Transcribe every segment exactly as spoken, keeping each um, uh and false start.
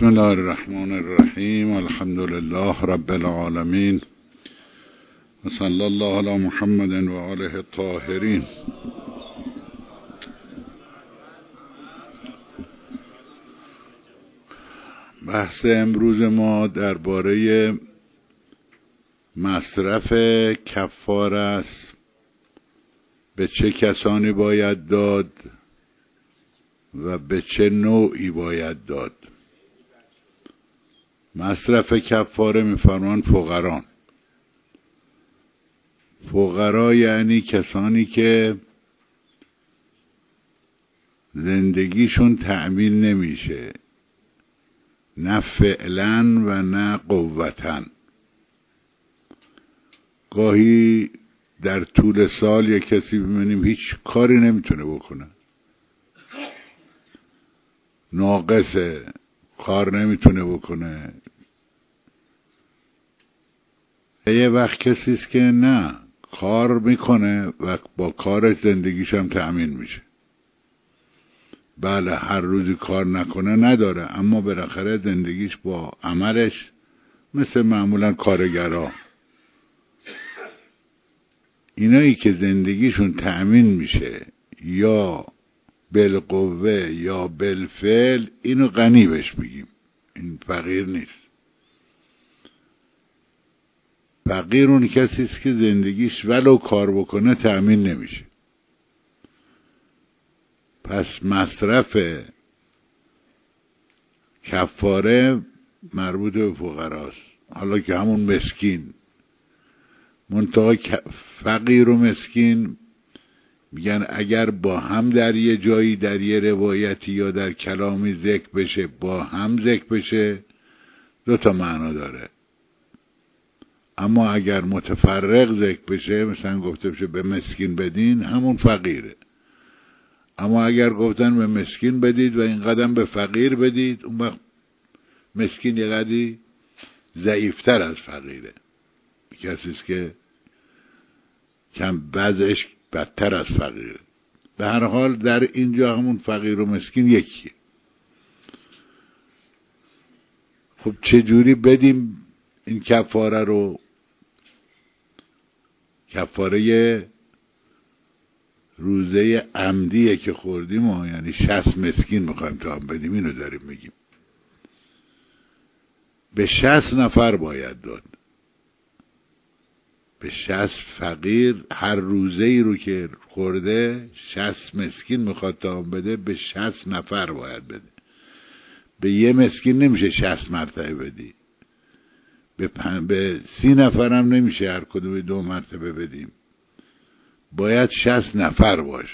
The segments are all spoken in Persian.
بسم الله الرحمن الرحیم. الحمد لله رب العالمین و صلی الله علی محمد و آله الطاهرین. بحث امروز ما درباره مصرف کفاره است. به چه کسانی باید داد و به چه نوعی باید داد. مصرف کفاره میفرمان فقران. فقرا یعنی کسانی که زندگیشون تأمین نمیشه، نه فعلا و نه قوتن. گاهی در طول سال یک کسی ببینیم هیچ کاری نمیتونه بکنه، ناقصه، کار نمیتونه بکنه. یه وقت کسی است که نه، کار میکنه و با کارش زندگیش هم تأمین میشه. بله، هر روزی کار نکنه نداره، اما بالاخره زندگیش با عملش مثل معمولا کارگرها. اینایی که زندگیشون تأمین میشه یا بالقوه یا بالفعل، اینو غنی بهش بگیم، این فقیر نیست. فقیر اون کسی است که زندگیش ولو کار بکنه تأمین نمیشه. پس مصرف کفاره مربوط به فقراست. حالا که همون مسکین، منتها فقیر و مسکین میگن اگر با هم در یه جایی، در یه روایتی یا در کلامی ذکر بشه، با هم ذکر بشه، دو تا معنا داره. اما اگر متفرق ذکر بشه، مثلا گفته بشه به مسکین بدین، همون فقیره. اما اگر گفتن به مسکین بدید و این قدم به فقیر بدید، اون وقت مسکین یه قدری ضعیفتر از فقیره، کسیست که کم وضعش بدتر از فقیره. به هر حال در اینجا همون فقیر و مسکین یکیه. خب چجوری بدیم این کفاره رو؟ کفاره روزه عمدیه که خوردیم و یعنی شصت مسکین میخوایم تا هم بدیم، اینو داریم میگیم. به شصت نفر باید داد، به شصت فقیر. هر روزه ای رو که خورده شصت مسکین میخواد تا هم بده، به شصت نفر باید بده. به یه مسکین نمیشه شصت مرتبه بدی، به, پن... به سی نفر هم نمیشه هر کدوم دو مرتبه بدیم، باید شصت نفر باشه.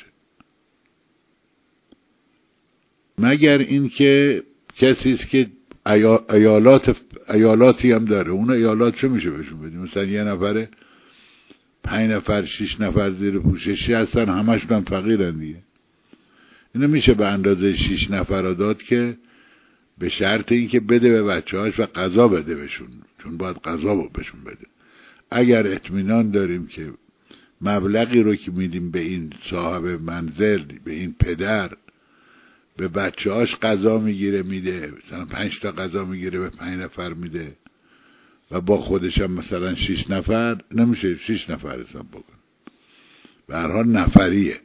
مگر این که کسی است که ایالات ایالاتی هم داره، اون ایالات چه میشه بهشون بدیم؟ مثلا یه نفره پنج نفر شش نفر زیر پوششی هستن، همشون هم فقیرن دیگه. اینو میشه به اندازه شش نفر رو داد، که به شرط این که بده به بچه هاش و غذا بده بهشون، چون باید غذا بهشون بده. اگر اطمینان داریم که مبلغی رو که میدیم به این صاحب منزل، به این پدر، به بچه هاش غذا میگیره میده، مثلا پنج تا غذا میگیره به پنج نفر میده و با خودش هم مثلا شش نفر، نمیشه شش نفر حساب بکن، به هر حال نفریه.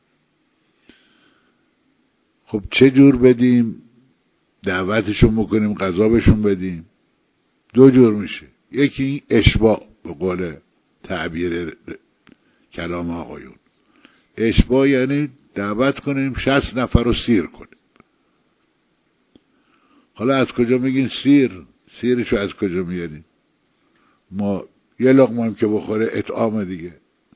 خب چه جور بدیم؟ دعوتشون بکنیم، غذا بهشون بدیم؟ دو جور میشه. یکی این اشباع، به قول تعبیر کلام آقایون، اشباع یعنی دعوت کنیم شصت نفر رو سیر کنیم. حالا از کجا میگین سیر؟ سیرشو از کجا میاریم؟ ما یه لقمه هم که بخوره اطعام دیگه،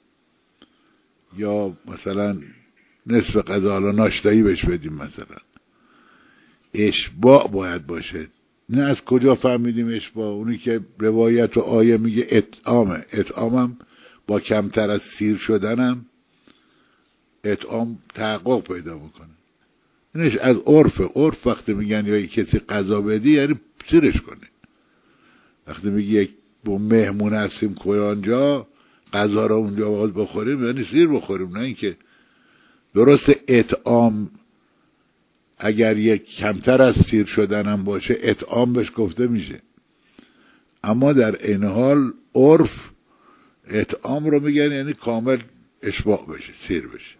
یا مثلا نصف غذا، حالا ناشتایی بهش بدیم مثلا. اشباع باید باشه. نه از کجا فهمیدیم اشباع؟ اونی که روایت و آیه میگه اطعامه. اطعامم با کمتر از سیر شدنم اطعام تحقق پیدا میکنه. اینش از عرف. عرف وقتی میگن یا کسی غذا بدی یعنی سیرش کنه. وقتی میگی یک با مهمون هستیم کلانجا، غذا رو اونجا باید بخوریم، یعنی سیر بخوریم، نه اینکه درست اطعام اگر یک کمتر از سیر شدن هم باشه اطعام بهش گفته میشه. اما در این حال عرف اطعام رو میگن یعنی کامل اشباع بشه، سیر بشه.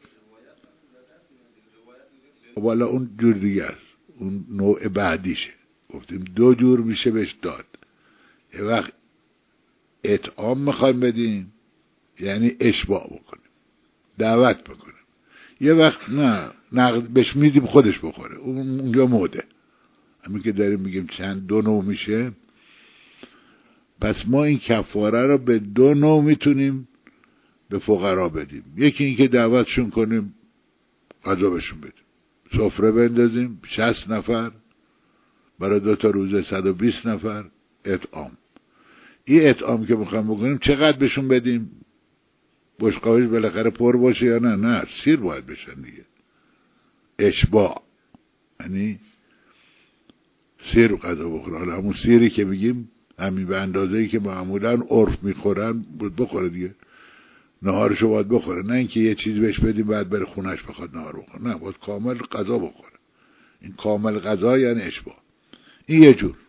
والا اون جور دیگه است، اون نوع بعدیشه. گفتیم دو جور میشه بهش داد. یه وقت اطعام میخوایم بدیم یعنی اشباع بکنیم، دعوت بکنیم. یه وقت نه نقد بهش میدیم خودش بخوره، اونجا موده. همین که داریم میگیم چند دو نوع میشه، پس ما این کفاره رو به دو نوع میتونیم به فقرا بدیم. یکی این که دعوتشون کنیم غذا بهشون بدیم، سفره بندازیم شصت نفر برای دو تا روزه صد و بیست نفر اطعام. این اطعام که میخوایم بکنیم چقدر بهشون بدیم؟ بشقابش بالاخره پر باشه یا نه؟ نه، سیر باید بشن دیگه. اشباع یعنی سیر غذا بخوره. حالا همون سیری که میگیم همین به اندازه‌ای که معمولا عرف میخورن بخوره دیگه. نهارشو باید بخوره، نه اینکه یه چیز بهش بدیم بعد بره خونش بخواد نهار بخوره. نه، باید کامل غذا بخوره. این کامل غذا یعنی اشباع. این یه جور.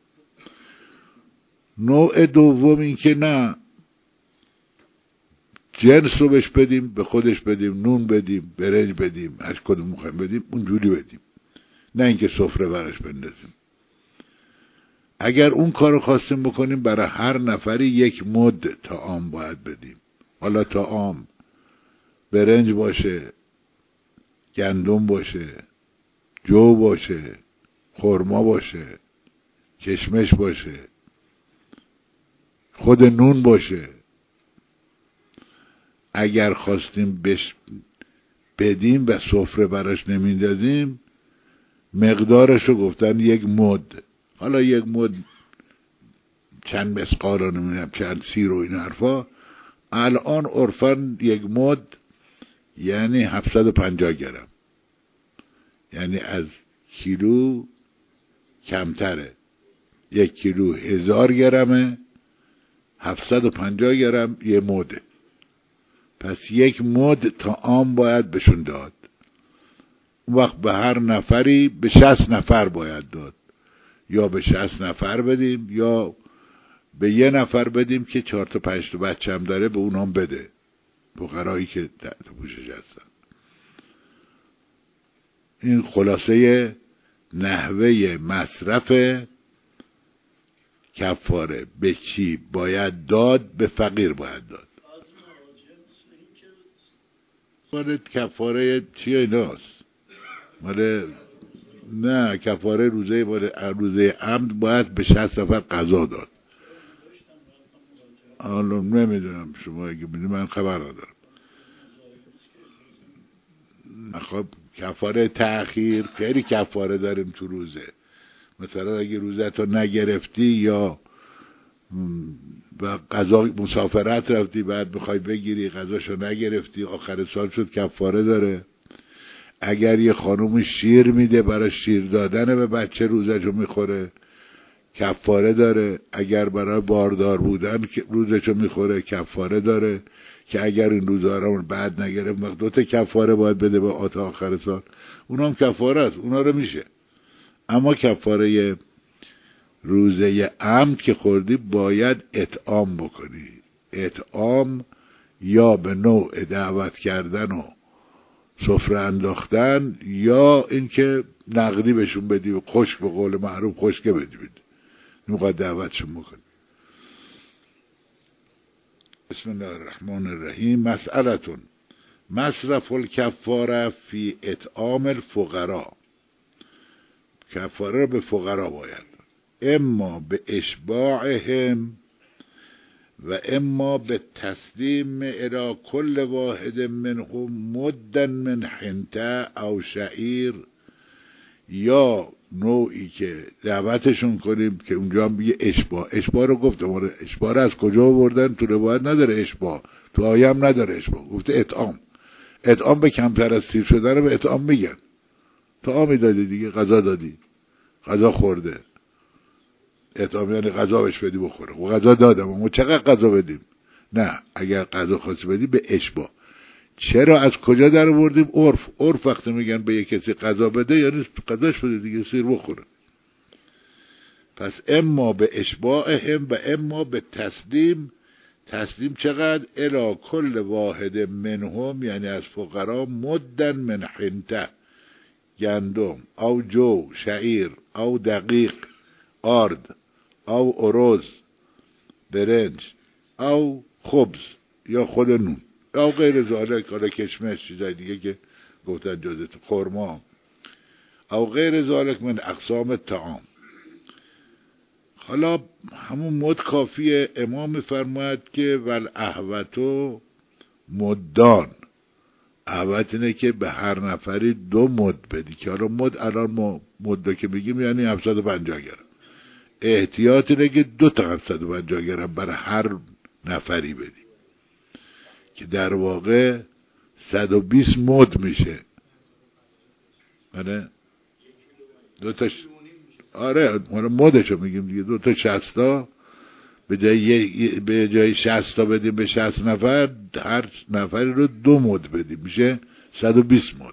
نوع دوم این که نه جنس رو بهش بدیم، به خودش بدیم، نون بدیم، برنج بدیم، هر کدوم میخوایم بدیم اونجوری بدیم، نه اینکه سفره برش بندازیم. اگر اون کارو خواستیم بکنیم برای هر نفری یک مد طعام باید بدیم. حالا طعام برنج باشه، گندم باشه، جو باشه، خرما باشه، کشمش باشه، خود نون باشه. اگر خواستیم بش بدیم و سفره براش نمیندازیم مقدارشو گفتن یک مد. حالا یک مد چند مسقال رو نمیدونم چند سیر و این حرفا. الان عرفاً یک مد یعنی هفتصد و پنجاه گرم، یعنی از کیلو کمتره. یک کیلو هزار گرمه، هفتصد و پنجاه گرم یه مده. پس یک مد طعام باید بهشون داد. اون وقت به هر نفری به شصت نفر باید داد، یا به شصت نفر بدیم یا به یه نفر بدیم که چهار تا پنج تا بچه هم داره به اونام بده، فقرایی که تحت پوشش هستن. این خلاصه نحوه مصرف کفاره. به چی باید داد؟ به فقیر باید داد. مال کفاره چیه ایناست؟ مال نه کفاره روزه مال روزه عمد باید به شصت نفر قضا داد. حالا نمیدونم شما اگه میدونم من خبر ندارم. خب کفاره تأخیر خیلی کفاره داریم تو روزه. مثلا اگه روزه تو نگرفتی یا و قضا مسافرت رفتی بعد میخوای بگیری قضاشو نگرفتی آخر سال شد کفاره داره. اگر یه خانوم شیر میده برای شیر دادن به بچه روزشو میخوره کفاره داره. اگر برای باردار بودن روزشو میخوره کفاره داره که اگر این روزها رو بعد نگرفت وقت دوتا کفاره باید بده به آتا آخر سال. اونا هم کفاره است، اونا رو میشه. اما کفاره روزه عمد که خوردی باید اطعام بکنی. اطعام یا به نوع دعوت کردن و سفره انداختن یا اینکه نقدی بهشون بدی و خشک به قول معروف خشکه بدی بدی نمیخواد دعوتشون بکنی. بسم الله الرحمن الرحیم. مسئلتون مصرف الکفاره فی اطعام الفقراء. کفاره به فقرا باید اما به اشباعهم و اما به تسلیم الى کل واحد منهم مدن من حنطه او شعیر، یا نوعی که دعوتشون کنیم که اونجا هم بگه اشباع. اشباع رو گفتم، اشباع رو از کجا آوردن؟ تو روایت نداره اشباع، تو آیه هم نداره اشباع، گفته اطعام. اطعام به کمتر از سیر شدن رو به اطعام میگن. طعامی دادی دیگه، غذا دادی، غذا خورده. اطعام یعنی غذا بهش بدی بخوره. و غذا دادم، اما چقدر غذا بدیم؟ نه، اگر غذا خواستی بدی به اشباع. چرا از کجا در آوردیم؟ عرف. عرف وقتی میگن به یک کسی قضا بده یعنی قضاش بده دیگه، سیر بخوره. پس اما به اشباعهم و اما به تسلیم. تسلیم چقدر؟ الی کل واحد منهم، یعنی از فقرا، مدن من حنطه، گندم او جو شعیر او دقیق آرد او ارز برنج او خبز یا خود نون او غیر ذالک، حالا کشمش چیزای دیگه که گفتن جزء خرما او غیر ذالک من اقسام طعام. حالا همون مد کافیه. امام میفرماید که ول احوتو مدان. احوت اینه که به هر نفری دو مد بدی، که حالا مد الان ما مد که بگیم یعنی هفتصد و پنجاه گرم. احتیاط اینه که دو تا هفتصد و پنجاه گرم برای هر نفری بدی، که در واقع صد و بیست مد میشه. آره دو تا ش... آره مدشو میگیم دیگه. دو تا شصتا به جای به جای شصتا بدیم به شصت نفر، هر نفری رو دو مد بدیم، میشه صد و بیست مد.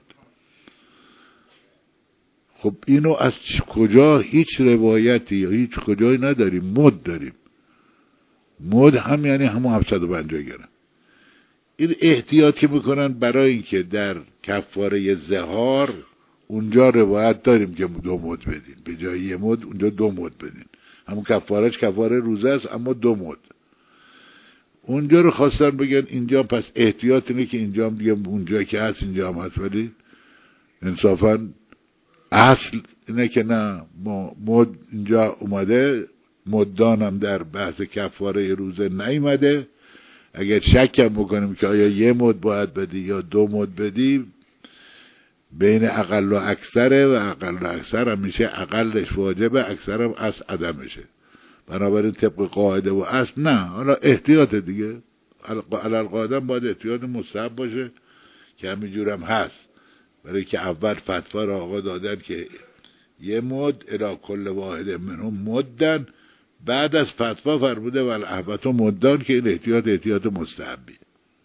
خب اینو از کجا؟ هیچ روایتی یا هیچ کجایی نداریم. مد داریم. مد هم یعنی همون هفتصد و پنجاه گرم. این احتیاط که میکنن برای اینکه در کفاره زهار اونجا روایت داریم که دو مد بدین، به جای یه مد اونجا دو مد بدین. همون کفارش کفاره روزه است اما دو مد. اونجا رو خواستن بگن اینجا پس احتیاط اینه که اینجا هم دیگه اونجا که هست اینجا هم هست، ولی انصافا اصل اینه که نه، مد اینجا اومده، مدان هم در بحث کفاره روزه نیومده. اگر شک هم بکنیم که آیا یه مد باید بدی یا دو مد بدی، بین اقل و اکثره، و اقل و اکثر هم میشه اقلش واجبه، اکثر هم اصل عدمشه. بنابراین طبق قاعده و اصل نه، حالا احتیاط دیگه. علال قاعده باید احتیاط مستحب باشه که همینجور هم هست، برای که اول فتوا را آقا دادن که یه مد الی کل واحد منهم مدن، بعد از فتوا فرموده ول احبتو مدان، که این احتیاط احتیاط مستحبی.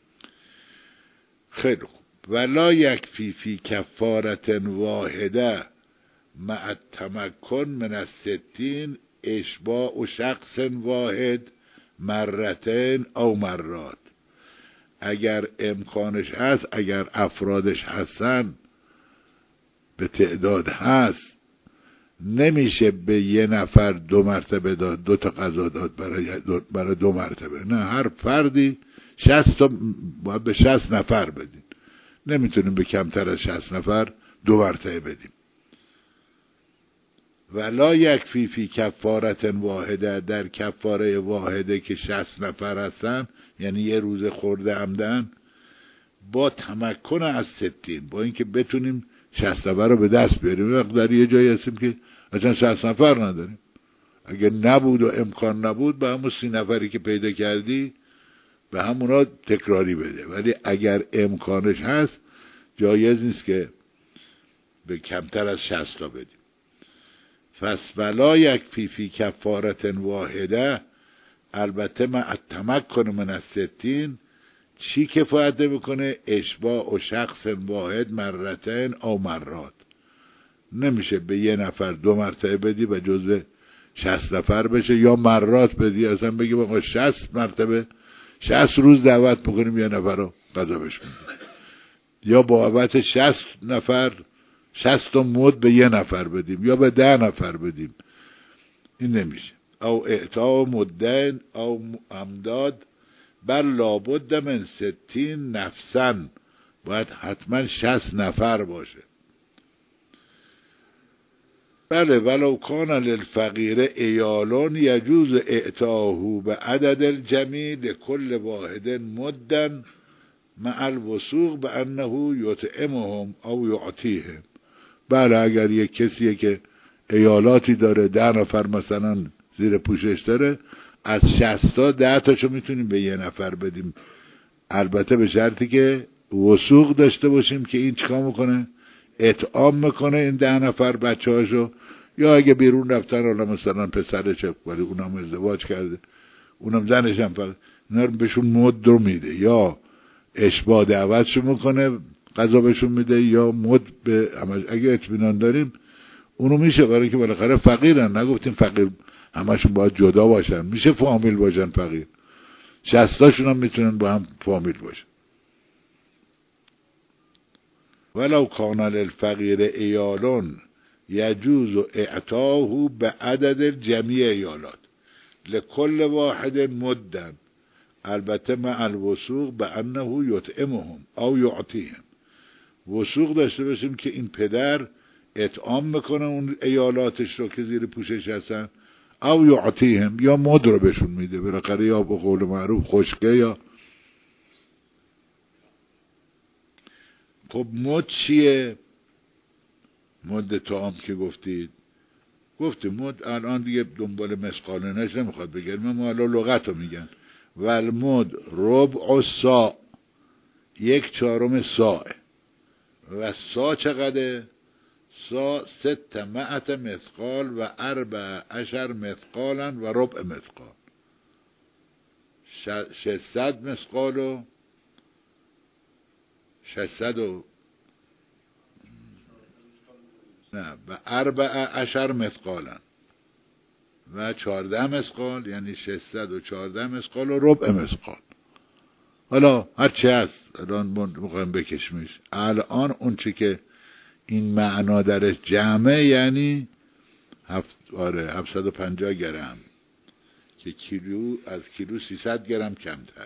خیلی خوب. ولا یکفی فی کفارت واحده مع التمکن من الستین اشباع و شخص واحد مرتين او مرات. اگر امکانش هست، اگر افرادش هستن، به تعداد هست، نمیشه به یه نفر دو مرتبه داد، دو تا قضا داد برای دو, برای دو مرتبه. نه، هر فردی شصت تا باید به شصت نفر بدین. نمیتونیم به کمتر از شصت نفر دو مرتبه بدیم. ولا یکفی فی کفارت واحده، در کفاره واحده که شصت نفر هستن، یعنی یه روز خورده عمدن، با تمکن از ستین، با اینکه بتونیم شصت نفر رو به دست بیاریم. وقت در یه جایی هستیم که اصلا شصت نفر نداریم، اگه نبود و امکان نبود، به همون سی نفری که پیدا کردی به همونا تکراری بده. ولی اگر امکانش هست، جایز نیست که به کمتر از شصت تا بدیم. پس ولا یکفی فی کفارت واحده، البته مع التمکن من الستین، چی کفایت میکنه؟ اشباع و شخص واحد مرتين او مرات. نمیشه به یه نفر دو مرتبه بدی و جزء شصت نفر بشه، یا مرات بدی، اصلا بگی بقا شصت مرتبه، شصت روز دعوت میکنیم یه نفر رو قضا بش میدیم، یا بابت شصت نفر شصت تا مد به یه نفر بدیم یا به ده نفر بدیم. این نمیشه. او اعطا مدین او امداد، بل لابد من ستین نفسن، باید حتما شصت نفر باشه. بله، ولو کان للفقیر ایالون یجوز اعطاهو به عدد الجمیع لکل واحد مدن مع الوثوق به انه یطعمهم او یعطیهم. بله، اگر یک کسیه که ایالاتی داره، ده نفر مثلا زیر پوشش داره، از شصت تا ده تاشو میتونیم به یه نفر بدیم، البته به شرطی که وثوق داشته باشیم که این چیکار میکنه؟ اطعام میکنه این ده نفر بچه هاشو، یا اگه بیرون رفتن، حالا مثلا پسرشه ولی اونم ازدواج کرده، اونم زنش هم فقط، اینا رو بهشون مد رو میده، یا اشباع دعوتشون میکنه غذا بهشون میده یا مد به اگه اطمینان داریم اونو میشه، برای که بالاخره فقیرن، نگفتیم فقیر همشون باید جدا باشن، میشه فامیل باشن فقیر، شصتاشون هم میتونن با هم فامیل باشن. ولو کان للفقیر ایالون یجوز اعطاه به عدد جمیع ایالات لکل واحد مدن، البته مع الوثوق به انه یطعمهم او یعطیهم، وثوق داشته باشیم که این پدر اطعام میکنه اون ایالاتش رو که زیر پوشش هستن، او یعطیهم یا مد رو بهشون میده، بالاخره یا به قول معروف خشکه یا. خب مد چیه؟ مد طعام که گفتید، گفتیم مد الان دیگه دنبال مسقاله نش نمیخواد بگرم، ما حالا لغت رو میگن. والمد ربع الصاع، یک چهارم ساع، و سا چقدره؟ سا ست مئت مثقال و اربع عشر مثقالا و ربع مثقال، ششصد مثقال و ششصد و نه و اربع عشر مثقالا و چهارده مثقال، یعنی ششصد و چهارده مثقال و ربع مثقال. حالا هر چی هست الان میخوایم بکشمش. الان اون چی که این معنا درش جمعه یعنی هفت آره هفتصد و پنجاه گرم که کیلو از کیلو سیصد گرم کمتر.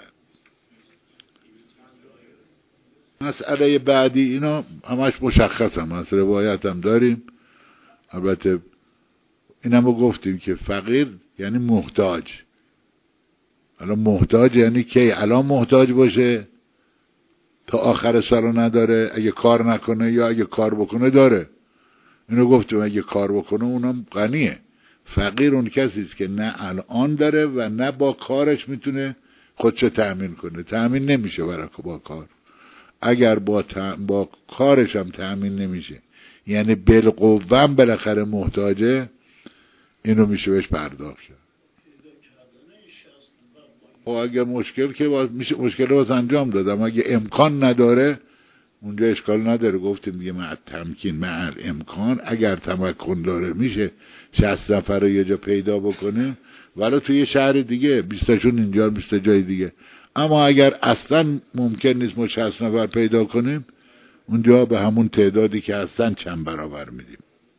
مسئله بعدی اینا همش مشخص هم از روایت هم داریم. البته این هم گفتیم که فقیر یعنی محتاج. الان محتاج یعنی کی؟ الان محتاج باشه تا آخر سال نداره، اگه کار نکنه یا اگه کار بکنه داره. اینو گفتیم اگه کار بکنه اونم غنیه. فقیر اون کسی است که نه الان داره و نه با کارش میتونه خودشو تأمین کنه. تأمین نمیشه برای با کار. اگر با, تأم... با کارش هم تأمین نمیشه، یعنی بالقوه بالاخره محتاجه، اینو میشه بهش پرداخت کرد. و اگه مشکل که باز میشه مشکل رو باز انجام دادم. اگه امکان نداره اونجا اشکال نداره، گفتیم دیگه مع تمکین مع امکان. اگر تمکن داره میشه شصت نفر رو یه جا پیدا بکنیم، ولی توی یه شهر دیگه، بیستاشون اینجا بیست جای دیگه. اما اگر اصلا ممکن نیست ما شصت نفر پیدا کنیم، اونجا به همون تعدادی که هستن چند برابر میدیم.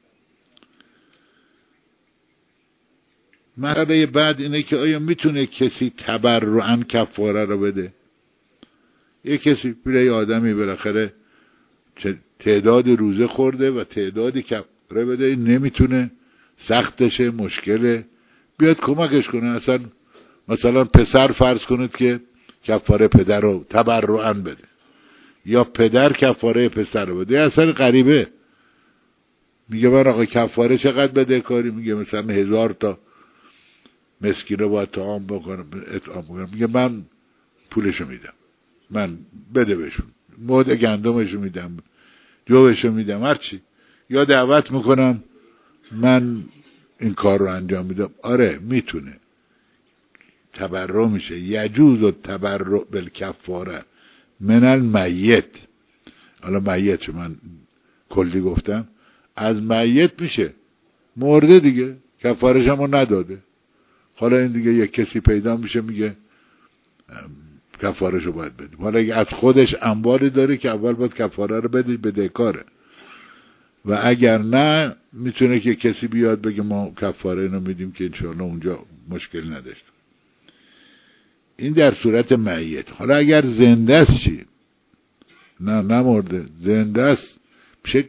مسئله بعد اینه که آیا میتونه کسی تبرعاً کفاره رو بده؟ یه کسی پیره آدمی بالاخره تعداد روزه خورده و تعدادی کفاره بده نمیتونه، سختشه، مشکله، بیاد کمکش کنه. اصلا مثلا پسر فرض کنید که کفاره پدر رو تبرعاً بده، یا پدر کفاره پسر رو بده. اصلا غریبه میگه من آقا کفاره چقدر بده کاری؟ میگه مثلا هزار تا مسکین رو باید طعام بکنم اطعام بکنم. میگه من پولشو میدم، من بده بهشون، مد گندمشو میدم، جوشو میدم، هرچی، یا دعوت میکنم من این کار رو انجام میدم. آره میتونه تبرع میشه. یجوز و تبرع بالکفاره من المیت. حالا میت من کلی گفتم، از میت میشه، مرده دیگه، کفارش هم نداده. حالا این دیگه یک کسی پیدا میشه میگه کفارشو باید بدیم. حالا اگه از خودش اموالی داره که اول باید کفاره رو بدید، بدهکاره. و اگر نه میتونه که کسی بیاد بگه ما کفاره اینو میدیم که انشاءالله اونجا مشکل نداشت. این در صورت میت. حالا اگر زنده است چی؟ نه نمرده، زنده است، میشه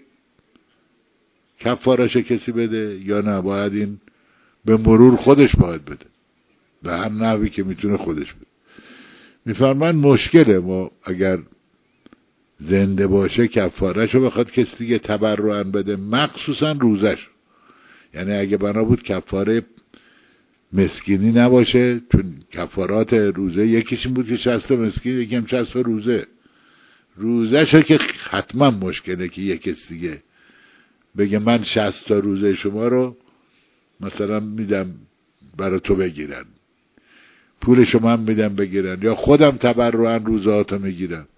کفارش کسی بده یا نه باید این به مرور خودش باید بده، به هر نحوی که میتونه خودش بده. میفرمان مشکله ما اگر زنده باشه کفارهشو بخواد کسی دیگه تبرعاً بده، مخصوصا روزش. یعنی اگه بنا بود کفاره مسکینی نباشه، چون کفارات روزه یکیش این بود که شصت مسکین، یکی هم شصت روزه. روزشو که حتما مشکله که یک کسی دیگه بگه من شصت تا روزه شما رو مثلا میدم برای تو بگیرن، پول شما هم میدم بگیرن، یا خودم تبرعاً روزهاتو میگیرم.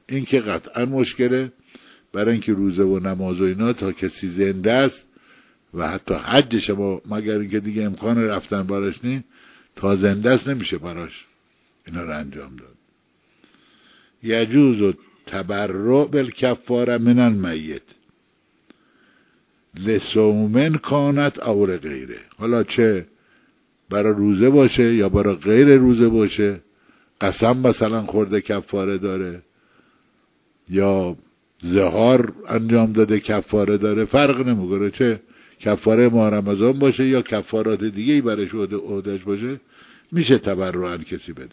این که قطعا مشکله، برای اینکه روزه و نماز و اینا تا کسی زنده است و حتی حجش ما مگر اینکه دیگه امکان رفتن براش نی، تا زنده است نمیشه براش اینا رو انجام داد. یجوز تبرع بالکفاره من المیت لصومن کانت او غیره، حالا چه برای روزه باشه یا برای غیر روزه باشه، قسم مثلا خورده کفاره داره یا زهار انجام داده کفاره داره، فرق نمیکنه، چه کفاره ماه رمضان باشه یا کفارات دیگه ای برش عهده‌اش باشه، میشه تبرعاً کسی بده.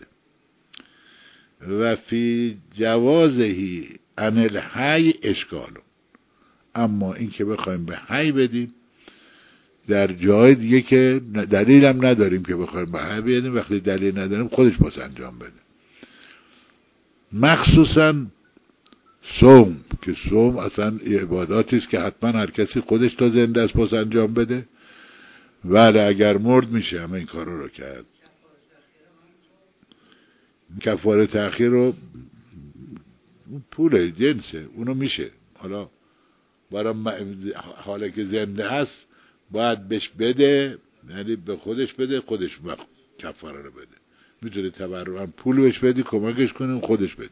و فی جوازهی عن الحی اشکال، اما این که بخوایم به حی بدیم در جای دیگه که دلیل هم نداریم که بخوایم به حی بدیم، وقتی دلیل نداریم خودش باز انجام بده. مخصوصاً صوم، که صوم اصلا عباداتی است که حتما هر کسی خودش تا زنده است پس انجام بده، ولی اگر مرد میشه همه این کارا رو کرد. کفاره تأخیر رو پول جنسه، اونو میشه، حالا برای حالا که زنده هست باید بهش بده، یعنی به خودش بده، خودش کفاره رو بده. میتونه تبرعاً پول بهش بدی کمکش کنیم خودش بده.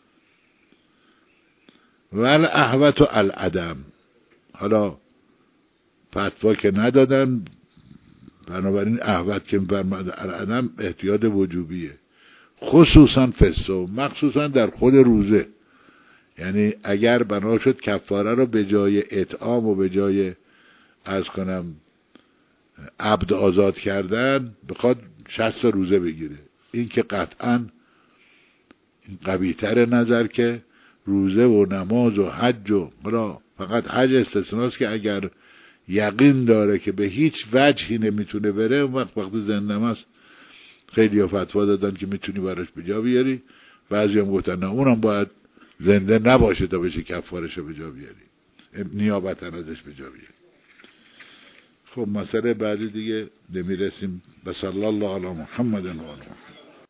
ول احوت و العدم، حالا فتوا که ندادن، بنابراین احوت که فرمود العدم احتیاط وجوبیه، خصوصا فسو، مخصوصا در خود روزه. یعنی اگر بنا شد کفاره رو به جای اطعام و به جای عرض کنم عبد آزاد کردن بخواد شصت روزه بگیره، این که قطعا قوی‌تر نظر که روزه و نماز و حج و حالا فقط حج استثناست که اگر یقین داره که به هیچ وجهی نمیتونه بره، اون وقت وقت زنده است خیلی ها فتوا دادن که میتونی براش به جا بیاری، بعضی هم گفتن نه اونم باید زنده نباشه تا بشه کفارشو به جا بیاری، نیابتا ازش به جا بیاری. خب مسئله بعدی دیگه نمیرسیم. بسال الله علی محمد و آله.